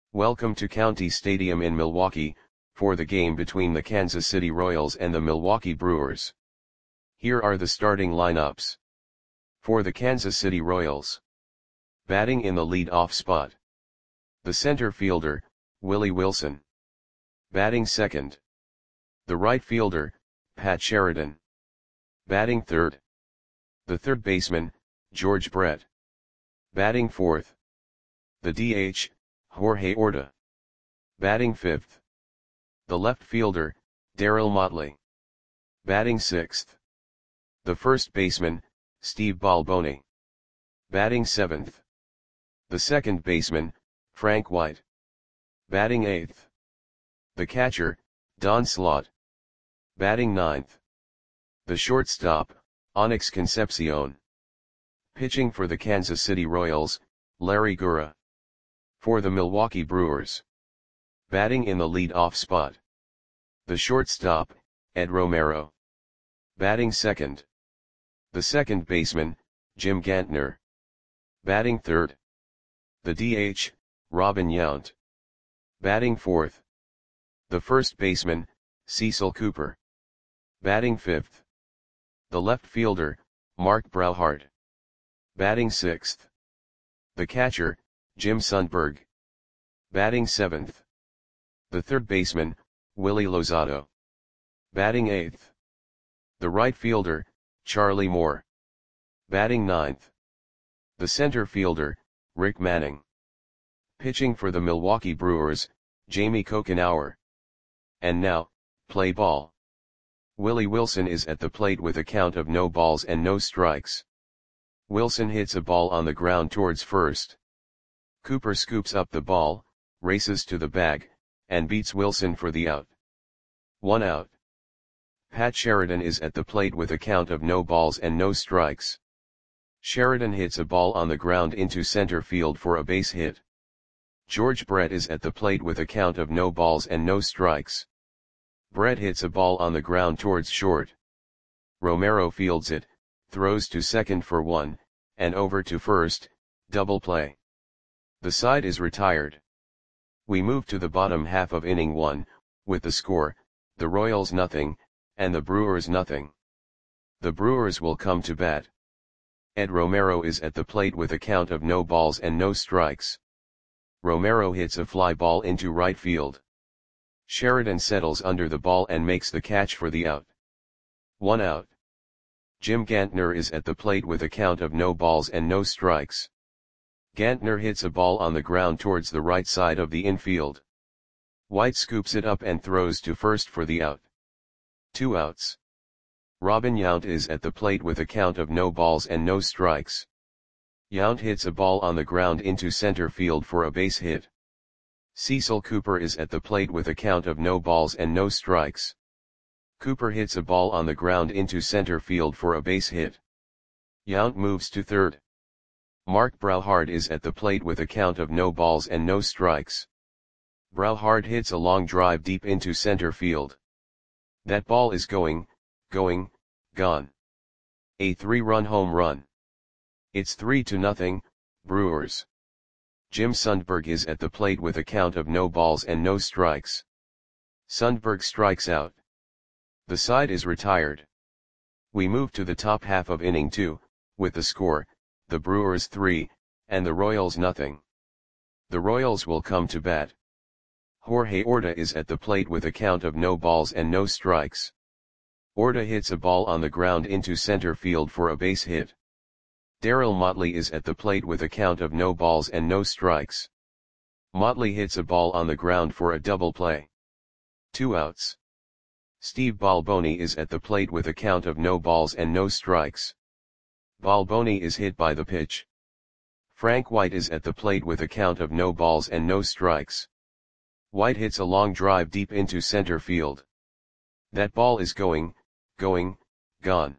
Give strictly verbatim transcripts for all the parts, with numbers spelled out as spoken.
Welcome to County Stadium in Milwaukee, for the game between the Kansas City Royals and the Milwaukee Brewers. Here are the starting lineups. For the Kansas City Royals. Batting in the lead-off spot. The center fielder, Willie Wilson. Batting second. The right fielder, Pat Sheridan. Batting third. The third baseman, George Brett. Batting fourth. The D H, Jorge Orta. Batting fifth. The left fielder, Darryl Motley. Batting sixth. The first baseman, Steve Balboni. Batting seventh. The second baseman, Frank White. Batting eighth. The catcher, Don Slaught. Batting ninth. The shortstop, Onyx Concepcion. Pitching for the Kansas City Royals, Larry Gura. For the Milwaukee Brewers. Batting in the lead-off spot. The shortstop, Ed Romero. Batting second. The second baseman, Jim Gantner. Batting third. The D H, Robin Yount. Batting fourth. The first baseman, Cecil Cooper. Batting fifth. The left fielder, Mark Brauhart. Batting sixth. The catcher, Jim Sundberg. Batting seventh. The third baseman, Willie Lozado. Batting eighth. The right fielder, Charlie Moore. Batting ninth. The center fielder, Rick Manning. Pitching for the Milwaukee Brewers, Jamie Kokenauer. And now, play ball. Willie Wilson is at the plate with a count of no balls and no strikes. Wilson hits a ball on the ground towards first. Cooper scoops up the ball, races to the bag, and beats Wilson for the out. One out. Pat Sheridan is at the plate with a count of no balls and no strikes. Sheridan hits a ball on the ground into center field for a base hit. George Brett is at the plate with a count of no balls and no strikes. Brett hits a ball on the ground towards short. Romero fields it, throws to second for one, and over to first, double play. The side is retired. We move to the bottom half of inning one, with the score, the Royals nothing, and the Brewers nothing. The Brewers will come to bat. Ed Romero is at the plate with a count of no balls and no strikes. Romero hits a fly ball into right field. Sheridan settles under the ball and makes the catch for the out. One out. Jim Gantner is at the plate with a count of no balls and no strikes. Gantner hits a ball on the ground towards the right side of the infield. White scoops it up and throws to first for the out. Two outs. Robin Yount is at the plate with a count of no balls and no strikes. Yount hits a ball on the ground into center field for a base hit. Cecil Cooper is at the plate with a count of no balls and no strikes. Cooper hits a ball on the ground into center field for a base hit. Yount moves to third. Mark Brauhart is at the plate with a count of no balls and no strikes. Brauhart hits a long drive deep into center field. That ball is going, going, gone. A three-run home run. It's three to nothing, Brewers. Jim Sundberg is at the plate with a count of no balls and no strikes. Sundberg strikes out. The side is retired. We move to the top half of inning two, with the score, the Brewers three, and the Royals nothing. The Royals will come to bat. Jorge Orta is at the plate with a count of no balls and no strikes. Orta hits a ball on the ground into center field for a base hit. Darryl Motley is at the plate with a count of no balls and no strikes. Motley hits a ball on the ground for a double play. Two outs. Steve Balboni is at the plate with a count of no balls and no strikes. Balboni is hit by the pitch. Frank White is at the plate with a count of no balls and no strikes. White hits a long drive deep into center field. That ball is going, going, gone.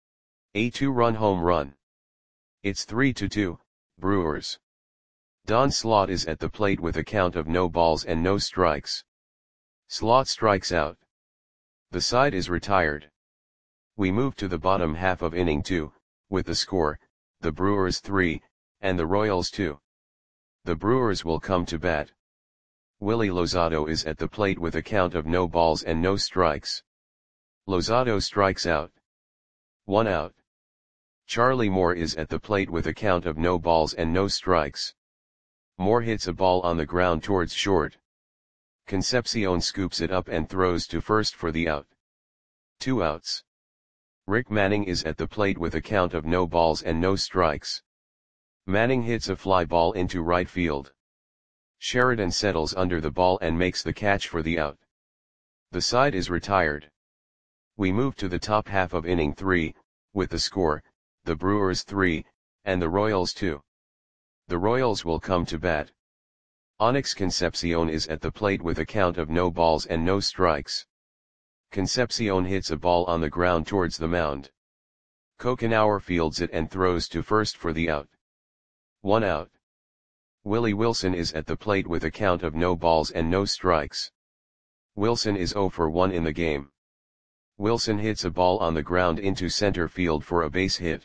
A two-run home run. It's three to two, Brewers. Don Slaught is at the plate with a count of no balls and no strikes. Slaught strikes out. The side is retired. We move to the bottom half of inning two, with the score, the Brewers three, and the Royals two. The Brewers will come to bat. Willie Lozado is at the plate with a count of no balls and no strikes. Lozado strikes out. One out. Charlie Moore is at the plate with a count of no balls and no strikes. Moore hits a ball on the ground towards short. Concepcion scoops it up and throws to first for the out. Two outs. Rick Manning is at the plate with a count of no balls and no strikes. Manning hits a fly ball into right field. Sheridan settles under the ball and makes the catch for the out. The side is retired. We move to the top half of inning three, with the score, the Brewers three, and the Royals two. The Royals will come to bat. Onyx Concepcion is at the plate with a count of no balls and no strikes. Concepcion hits a ball on the ground towards the mound. Kokenauer fields it and throws to first for the out. One out. Willie Wilson is at the plate with a count of no balls and no strikes. Wilson is oh for one in the game. Wilson hits a ball on the ground into center field for a base hit.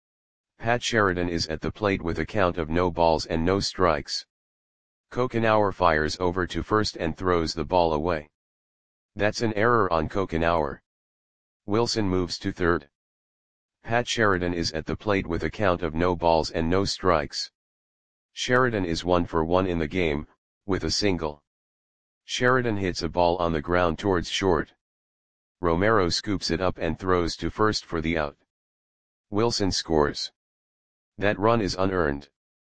Pat Sheridan is at the plate with a count of no balls and no strikes. Kokenauer fires over to first and throws the ball away. That's an error on Kokenauer. Wilson moves to third. Pat Sheridan is at the plate with a count of no balls and no strikes. Sheridan is one for one in the game, with a single. Sheridan hits a ball on the ground towards short. Romero scoops it up and throws to first for the out. Wilson scores. That run is unearned.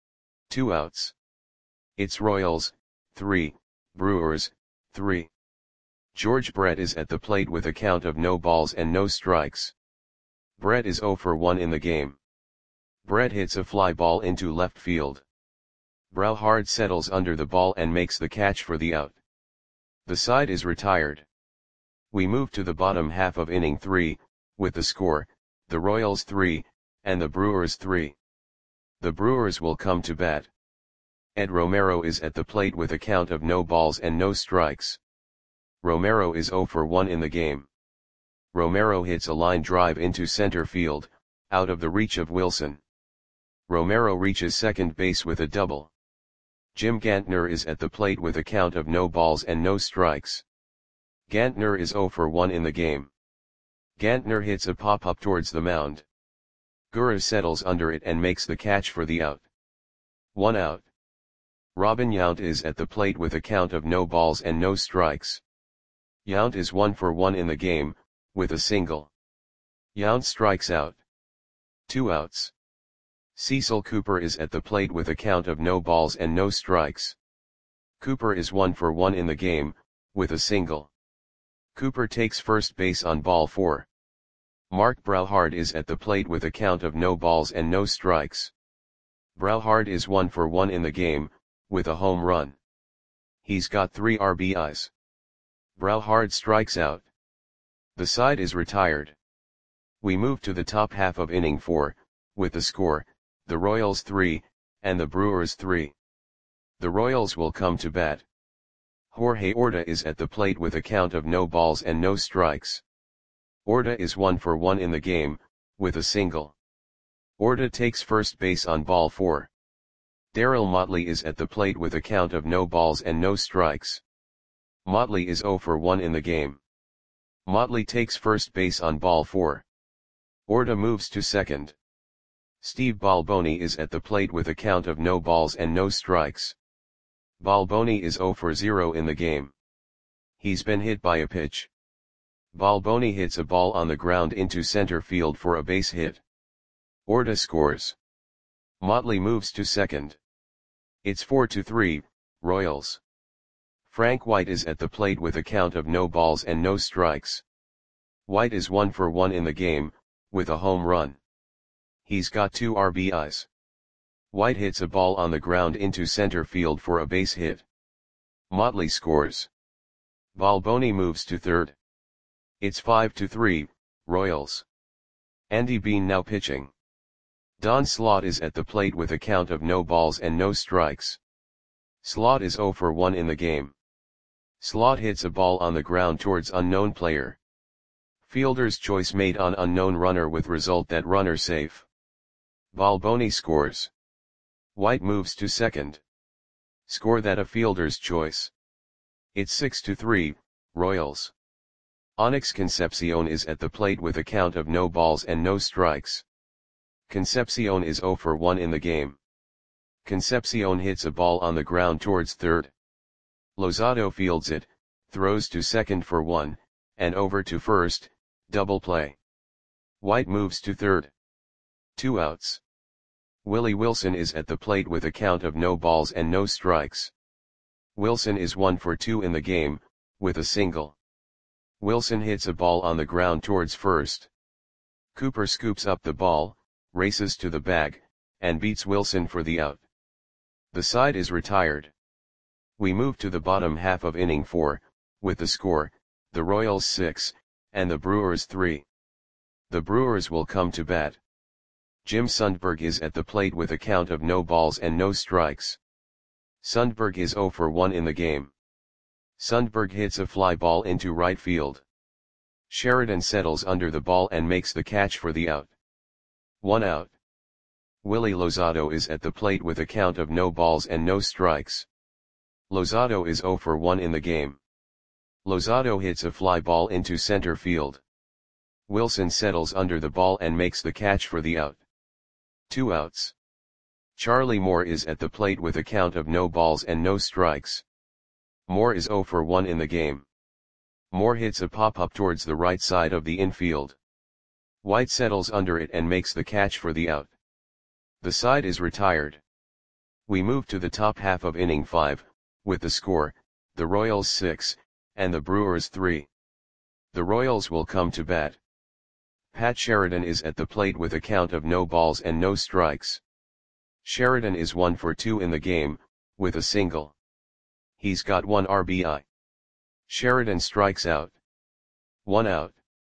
Two outs. It's Royals, three, Brewers, three. George Brett is at the plate with a count of no balls and no strikes. Brett is oh for one in the game. Brett hits a fly ball into left field. Brauhard settles under the ball and makes the catch for the out. The side is retired. We move to the bottom half of inning three, with the score, the Royals three, and the Brewers three. The Brewers will come to bat. Ed Romero is at the plate with a count of no balls and no strikes. Romero is oh for one in the game. Romero hits a line drive into center field, out of the reach of Wilson. Romero reaches second base with a double. Jim Gantner is at the plate with a count of no balls and no strikes. Gantner is oh for one in the game. Gantner hits a pop-up towards the mound. Gura settles under it and makes the catch for the out. One out. Robin Yount is at the plate with a count of no balls and no strikes. Yount is one for one in the game, with a single. Yount strikes out. Two outs. Cecil Cooper is at the plate with a count of no balls and no strikes. Cooper is one for one in the game, with a single. Cooper takes first base on ball four. Mark Brauhard is at the plate with a count of no balls and no strikes. Brauhard is one for one in the game, with a home run. He's got three R B Is. Brauhard strikes out. The side is retired. We move to the top half of inning four, with the score, the Royals three, and the Brewers three. The Royals will come to bat. Jorge Orta is at the plate with a count of no balls and no strikes. Orta is one for one in the game, with a single. Orta takes first base on ball four. Darryl Motley is at the plate with a count of no balls and no strikes. Motley is oh for one in the game. Motley takes first base on ball four. Orta moves to second. Steve Balboni is at the plate with a count of no balls and no strikes. Balboni is oh for zero in the game. He's been hit by a pitch. Balboni hits a ball on the ground into center field for a base hit. Orta scores. Motley moves to second. It's four to three, Royals. Frank White is at the plate with a count of no balls and no strikes. White is one for one in the game, with a home run. He's got two R B Is. White hits a ball on the ground into center field for a base hit. Motley scores. Balboni moves to third. It's five to three, Royals. Andy Bean now pitching. Don Slaught is at the plate with a count of no balls and no strikes. Slaught is oh for one in the game. Slaught hits a ball on the ground towards unknown player. Fielder's choice made on unknown runner with result that runner safe. Balboni scores. White moves to second. Score that a fielder's choice. It's six to three, Royals. Onyx Concepcion is at the plate with a count of no balls and no strikes. Concepcion is zero for one in the game. Concepcion hits a ball on the ground towards third. Lozado fields it, throws to second for one, and over to first, double play. White moves to third. Two outs. Willie Wilson is at the plate with a count of no balls and no strikes. Wilson is one for two in the game, with a single. Wilson hits a ball on the ground towards first. Cooper scoops up the ball, races to the bag, and beats Wilson for the out. The side is retired. We move to the bottom half of inning four, with the score, the Royals six, and the Brewers three. The Brewers will come to bat. Jim Sundberg is at the plate with a count of no balls and no strikes. Sundberg is zero for one in the game. Sundberg hits a fly ball into right field. Sheridan settles under the ball and makes the catch for the out. One out. Willie Lozado is at the plate with a count of no balls and no strikes. Lozado is zero for one in the game. Lozado hits a fly ball into center field. Wilson settles under the ball and makes the catch for the out. Two outs. Charlie Moore is at the plate with a count of no balls and no strikes. Moore is zero for one in the game. Moore hits a pop-up towards the right side of the infield. White settles under it and makes the catch for the out. The side is retired. We move to the top half of inning five, with the score, the Royals six, and the Brewers three. The Royals will come to bat. Pat Sheridan is at the plate with a count of no balls and no strikes. Sheridan is one for two in the game, with a single. He's got one R B I. Sheridan strikes out. One out.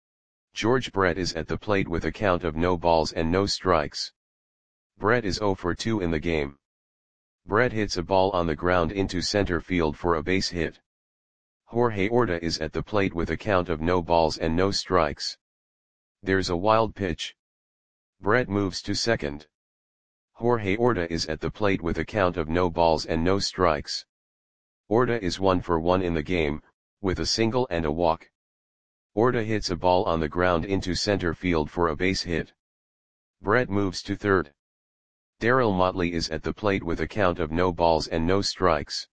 George Brett is at the plate with a count of no balls and no strikes. Brett is zero for two in the game. Brett hits a ball on the ground into center field for a base hit. Jorge Orta is at the plate with a count of no balls and no strikes. There's a wild pitch. Brett moves to second. Jorge Orta is at the plate with a count of no balls and no strikes. Orta is one for one in the game, with a single and a walk. Orta hits a ball on the ground into center field for a base hit. Brett moves to third. Darryl Motley is at the plate with a count of no balls and no strikes.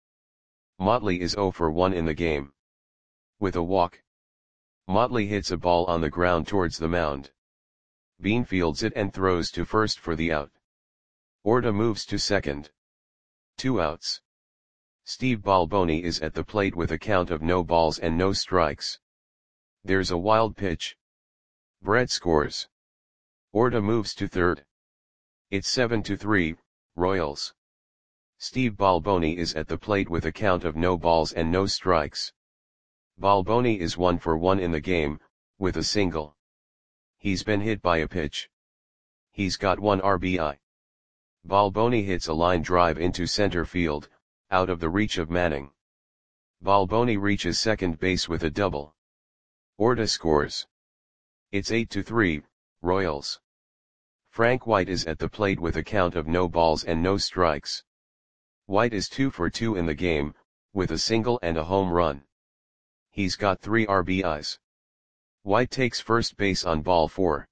Motley is zero for one in the game. With a walk. Motley hits a ball on the ground towards the mound. Bean fields it and throws to first for the out. Orta moves to second. Two outs. Steve Balboni is at the plate with a count of no balls and no strikes. There's a wild pitch. Brett scores. Orta moves to third. It's seven to three, Royals. Steve Balboni is at the plate with a count of no balls and no strikes. Balboni is one for one in the game, with a single. He's been hit by a pitch. He's got one R B I. Balboni hits a line drive into center field, out of the reach of Manning. Balboni reaches second base with a double. Orta scores. It's eight to three, Royals. Frank White is at the plate with a count of no balls and no strikes. White is two for two in the game, with a single and a home run. He's got three R B Is. White takes first base on ball four.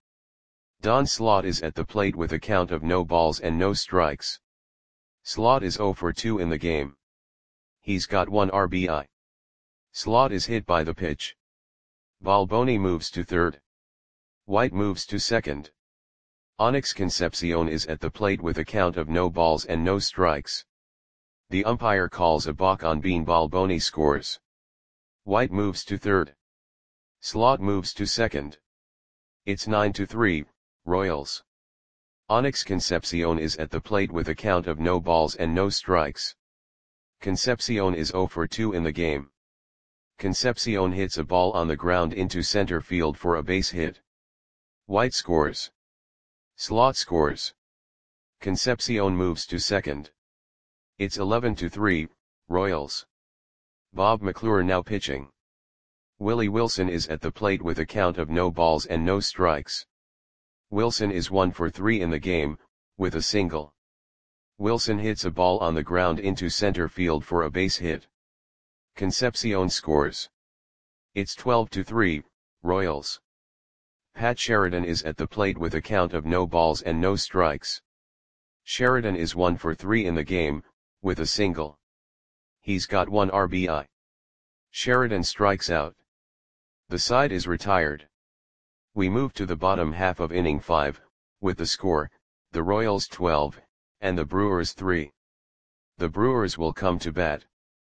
Don Slaught is at the plate with a count of no balls and no strikes. Slaught is zero for two in the game. He's got one R B I. Slaught is hit by the pitch. Balboni moves to third. White moves to second. Onyx Concepcion is at the plate with a count of no balls and no strikes. The umpire calls a balk on Bean. Balboni scores. White moves to third. Slaught moves to second. It's nine to three, Royals. Onyx Concepcion is at the plate with a count of no balls and no strikes. Concepcion is zero for two in the game. Concepcion hits a ball on the ground into center field for a base hit. White scores. Slaught scores. Concepcion moves to second. It's eleven to three, Royals. Bob McClure now pitching. Willie Wilson is at the plate with a count of no balls and no strikes. Wilson is one for three in the game, with a single. Wilson hits a ball on the ground into center field for a base hit. Concepcion scores. It's twelve to three, Royals. Pat Sheridan is at the plate with a count of no balls and no strikes. Sheridan is one for three in the game, with a single. He's got one R B I. Sheridan strikes out. The side is retired. We move to the bottom half of inning five, with the score, the Royals twelve, and the Brewers three. The Brewers will come to bat.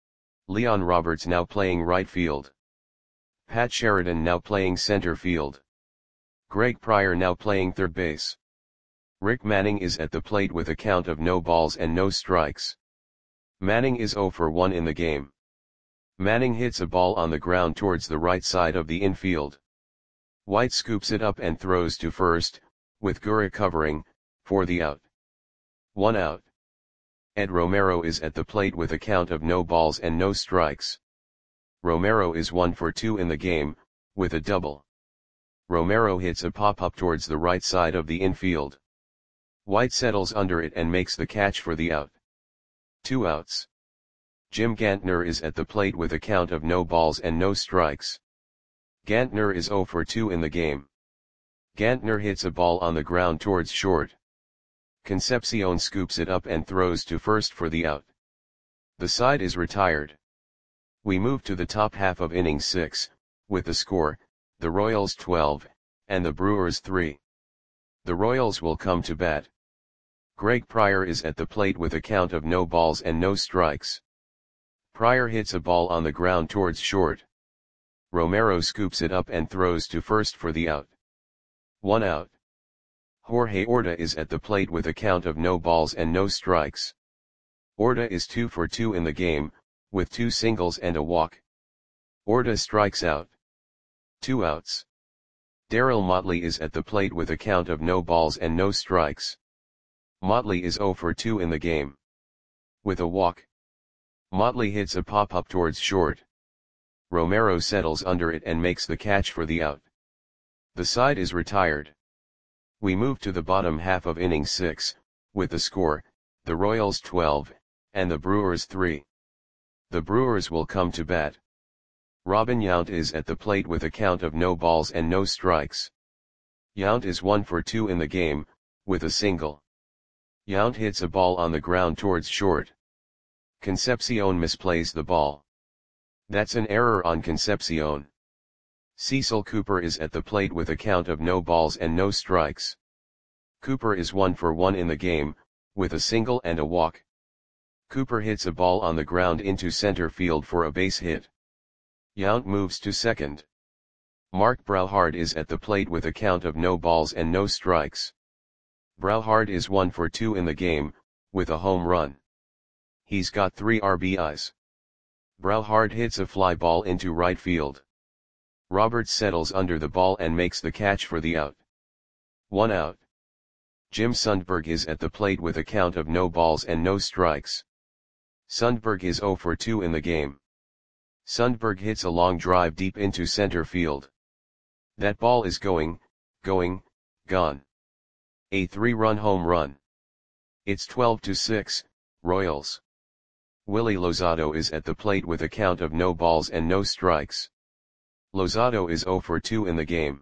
Leon Roberts now playing right field. Pat Sheridan now playing center field. Greg Pryor now playing third base. Rick Manning is at the plate with a count of no balls and no strikes. Manning is zero for one in the game. Manning hits a ball on the ground towards the right side of the infield. White scoops it up and throws to first, with Gura covering, for the out. One out. Ed Romero is at the plate with a count of no balls and no strikes. Romero is one for two in the game, with a double. Romero hits a pop-up towards the right side of the infield. White settles under it and makes the catch for the out. Two outs. Jim Gantner is at the plate with a count of no balls and no strikes. Gantner is zero for two in the game. Gantner hits a ball on the ground towards short. Concepcion scoops it up and throws to first for the out. The side is retired. We move to the top half of inning six, with the score, the Royals twelve, and the Brewers three. The Royals will come to bat. Greg Pryor is at the plate with a count of no balls and no strikes. Pryor hits a ball on the ground towards short. Romero scoops it up and throws to first for the out. One out. Jorge Orta is at the plate with a count of no balls and no strikes. Orta is two for two in the game, with two singles and a walk. Orta strikes out. Two outs. Darryl Motley is at the plate with a count of no balls and no strikes. Motley is zero for two in the game. With a walk. Motley hits a pop-up towards short. Romero settles under it and makes the catch for the out. The side is retired. We move to the bottom half of inning six, with the score, the Royals twelve, and the Brewers three. The Brewers will come to bat. Robin Yount is at the plate with a count of no balls and no strikes. Yount is one for two in the game, with a single. Yount hits a ball on the ground towards short. Concepcion misplays the ball. That's an error on Concepcion. Cecil Cooper is at the plate with a count of no balls and no strikes. Cooper is one for one in the game, with a single and a walk. Cooper hits a ball on the ground into center field for a base hit. Yount moves to second. Mark Brauhard is at the plate with a count of no balls and no strikes. Brauhard is one for two in the game, with a home run. He's got three R B Is. Brauhard hits a fly ball into right field. Roberts settles under the ball and makes the catch for the out. One out. Jim Sundberg is at the plate with a count of no balls and no strikes. Sundberg is zero for two in the game. Sundberg hits a long drive deep into center field. That ball is going, going, gone. A three-run home run. It's twelve to six, Royals. Willie Lozado is at the plate with a count of no balls and no strikes. Lozado is zero for two in the game.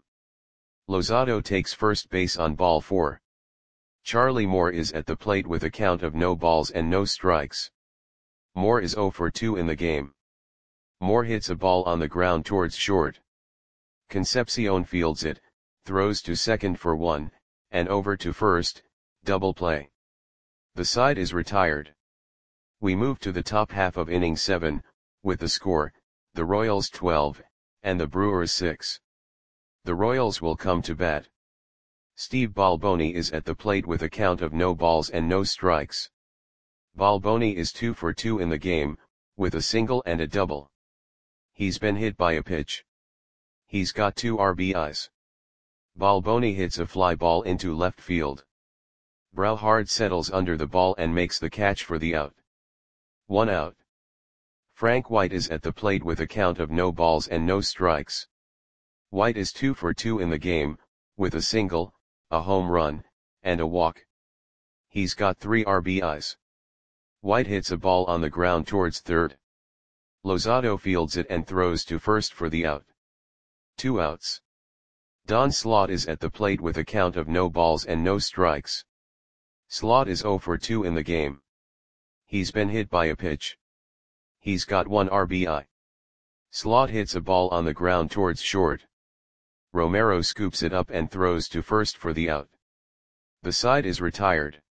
Lozado takes first base on ball four. Charlie Moore is at the plate with a count of no balls and no strikes. Moore is zero for two in the game. Moore hits a ball on the ground towards short. Concepcion fields it, throws to second for one, and over to first, double play. The side is retired. We move to the top half of inning seven, with the score, the Royals twelve, and the Brewers six. The Royals will come to bat. Steve Balboni is at the plate with a count of no balls and no strikes. Balboni is two for two in the game, with a single and a double. He's been hit by a pitch. He's got two R B Is. Balboni hits a fly ball into left field. Brauhard settles under the ball and makes the catch for the out. One out. Frank White is at the plate with a count of no balls and no strikes. White is two for two in the game, with a single, a home run, and a walk. He's got three R B Is. White hits a ball on the ground towards third. Lozado fields it and throws to first for the out. Two outs. Don Slot is at the plate with a count of no balls and no strikes. Slot is oh for two in the game. He's been hit by a pitch. He's got one R B I. Slot hits a ball on the ground towards short. Romero scoops it up and throws to first for the out. The side is retired.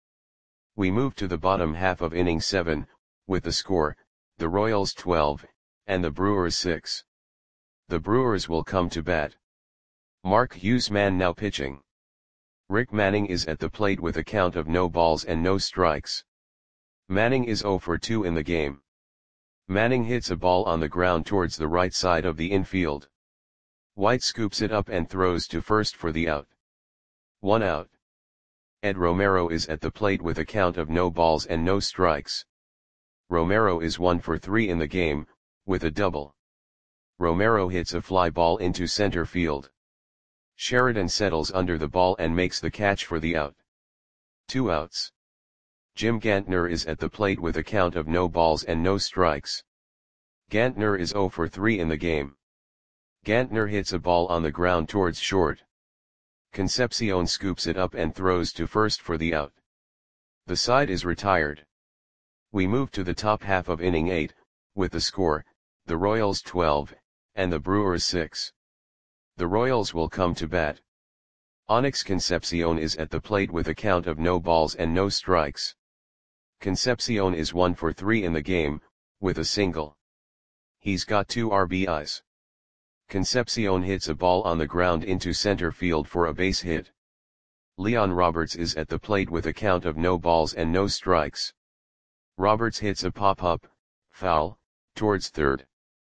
We move to the bottom half of inning seven, with the score, the Royals twelve, and the Brewers six. The Brewers will come to bat. Mark Huseman now pitching. Rick Manning is at the plate with a count of no balls and no strikes. Manning is oh for two in the game. Manning hits a ball on the ground towards the right side of the infield. White scoops it up and throws to first for the out. One out. Ed Romero is at the plate with a count of no balls and no strikes. Romero is one for three in the game, with a double. Romero hits a fly ball into center field. Sheridan settles under the ball and makes the catch for the out. Two outs. Jim Gantner is at the plate with a count of no balls and no strikes. Gantner is oh for three in the game. Gantner hits a ball on the ground towards short. Concepcion scoops it up and throws to first for the out. The side is retired. We move to the top half of inning eight, with the score, the Royals twelve, and the Brewers six. The Royals will come to bat. Onyx Concepcion is at the plate with a count of no balls and no strikes. Concepcion is one for three in the game, with a single. He's got two R B Is. Concepcion hits a ball on the ground into center field for a base hit. Leon Roberts is at the plate with a count of no balls and no strikes. Roberts hits a pop-up, foul, towards third.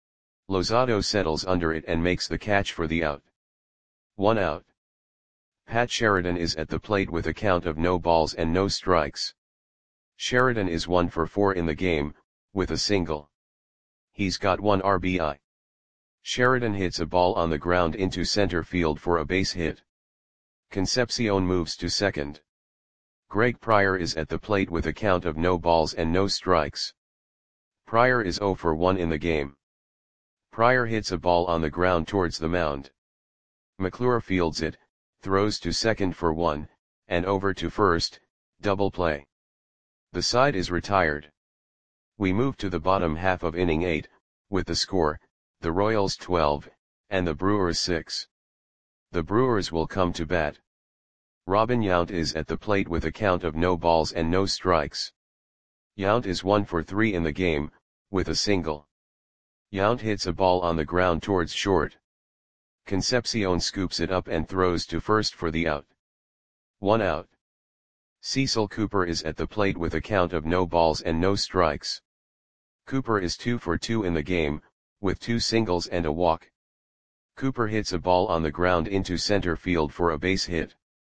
Lozado settles under it and makes the catch for the out. One out. Pat Sheridan is at the plate with a count of no balls and no strikes. Sheridan is one for four in the game, with a single. He's got one R B I. Sheridan hits a ball on the ground into center field for a base hit. Concepcion moves to second. Greg Pryor is at the plate with a count of no balls and no strikes. Pryor is oh for one in the game. Pryor hits a ball on the ground towards the mound. McClure fields it, throws to second for one, and over to first, double play. The side is retired. We move to the bottom half of inning eight, with the score, the Royals twelve, and the Brewers six. The Brewers will come to bat. Robin Yount is at the plate with a count of no balls and no strikes. Yount is one for three in the game, with a single. Yount hits a ball on the ground towards short. Concepcion scoops it up and throws to first for the out. One out. Cecil Cooper is at the plate with a count of no balls and no strikes. Cooper is two for two in the game, with two singles and a walk. Cooper hits a ball on the ground into center field for a base hit.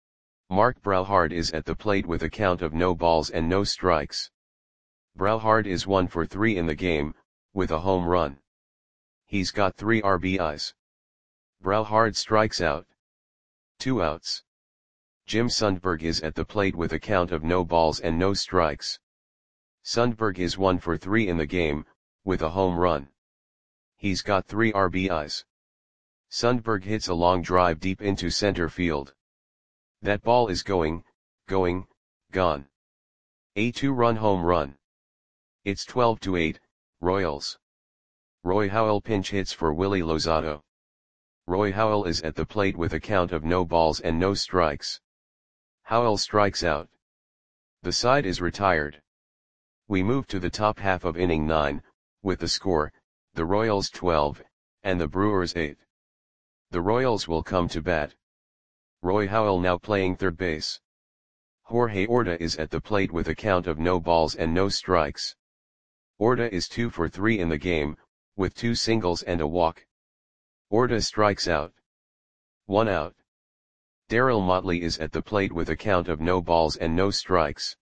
Mark Brauhard is at the plate with a count of no balls and no strikes. Brauhard is one for three in the game, with a home run. He's got three R B Is. Brauhard strikes out. Two outs. Jim Sundberg is at the plate with a count of no balls and no strikes. Sundberg is one for three in the game, with a home run. He's got three R B Is. Sundberg hits a long drive deep into center field. That ball is going, going, gone. A two-run home run. It's twelve to eight, Royals. Roy Howell pinch hits for Willie Lozado. Roy Howell is at the plate with a count of no balls and no strikes. Howell strikes out. The side is retired. We move to the top half of inning nine, with the score, the Royals twelve, and the Brewers eight. The Royals will come to bat. Roy Howell now playing third base. Jorge Orta is at the plate with a count of no balls and no strikes. Orta is two for three in the game, with two singles and a walk. Orta strikes out. One out. Darryl Motley is at the plate with a count of no balls and no strikes.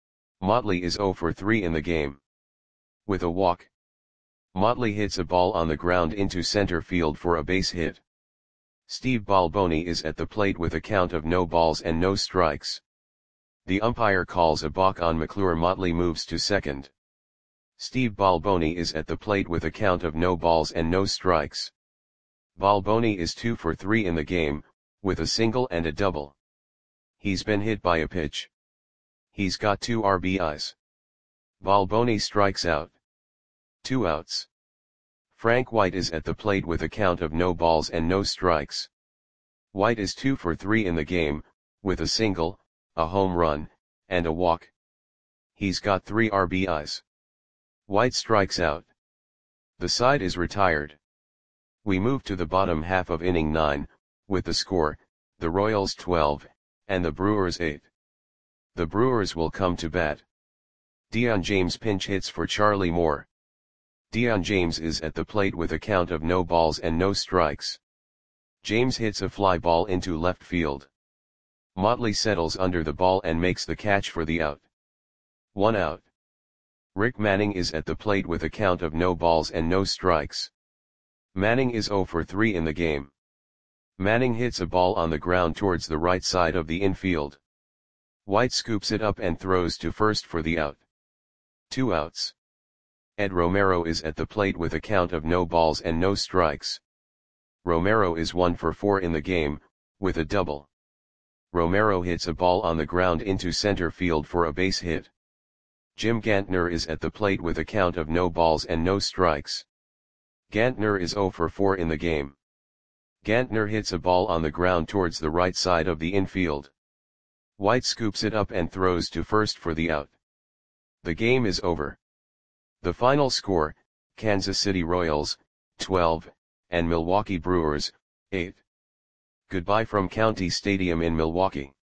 Motley is oh for three in the game. With a walk. Motley hits a ball on the ground into center field for a base hit. Steve Balboni is at the plate with a count of no balls and no strikes. The umpire calls a balk on McClure. Motley moves to second. Steve Balboni is at the plate with a count of no balls and no strikes. Balboni is two for three in the game, with a single and a double. He's been hit by a pitch. He's got two R B Is. Balboni strikes out. Two outs. Frank White is at the plate with a count of no balls and no strikes. White is two for three in the game, with a single, a home run, and a walk. He's got three R B Is. White strikes out. The side is retired. We move to the bottom half of inning nine, with the score, the Royals twelve, and the Brewers eight. The Brewers will come to bat. Dion James pinch hits for Charlie Moore. Dion James is at the plate with a count of no balls and no strikes. James hits a fly ball into left field. Motley settles under the ball and makes the catch for the out. One out. Rick Manning is at the plate with a count of no balls and no strikes. Manning is zero for three in the game. Manning hits a ball on the ground towards the right side of the infield. White scoops it up and throws to first for the out. Two outs. Ed Romero is at the plate with a count of no balls and no strikes. Romero is one for four in the game, with a double. Romero hits a ball on the ground into center field for a base hit. Jim Gantner is at the plate with a count of no balls and no strikes. Gantner is zero for four in the game. Gantner hits a ball on the ground towards the right side of the infield. White scoops it up and throws to first for the out. The game is over. The final score, Kansas City Royals, twelve, and Milwaukee Brewers, eight. Goodbye from County Stadium in Milwaukee.